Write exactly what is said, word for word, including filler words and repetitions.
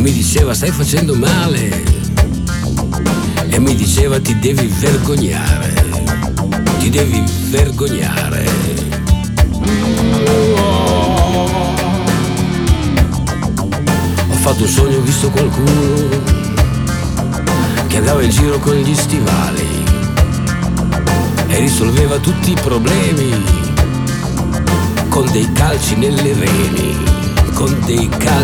mi diceva stai facendo male, e mi diceva ti devi vergognare, ti devi vergognare. Ho fatto un sogno, ho visto qualcuno che andava in giro con gli stivali e risolveva tutti i problemi con dei calci nelle reni, con dei calci